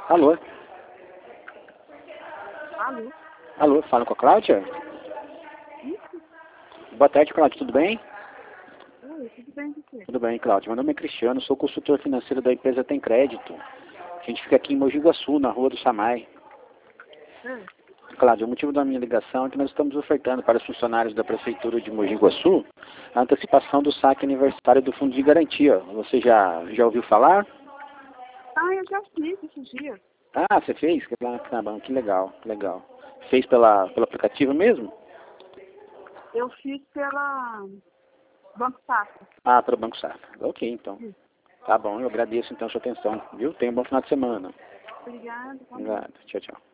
Alô? Alô? Alô, fala com a Cláudia? Isso? Boa tarde, Cláudia, tudo bem? Oi, tudo bem com você? Tudo bem, Cláudia. Meu nome é Cristiano, sou consultor financeiro da empresa Tem Crédito. A gente fica aqui em Mogi Guaçu, na rua do Samai. É. Cláudia, o motivo da minha ligação é que nós estamos ofertando para os funcionários da Prefeitura de Mogi Guaçu a antecipação do saque aniversário do Fundo de Garantia. Você já ouviu falar? Ah, eu já fiz esses dias. Ah, você fez? Bom, que legal, que legal. Fez pelo aplicativo mesmo? Eu fiz pela Banco Safra. Ah, pelo Banco Safra. Ok, então. Isso. Tá bom, eu agradeço então a sua atenção, viu? Tenha um bom final de semana. Obrigada, tá bom. Obrigado. Tchau, tchau.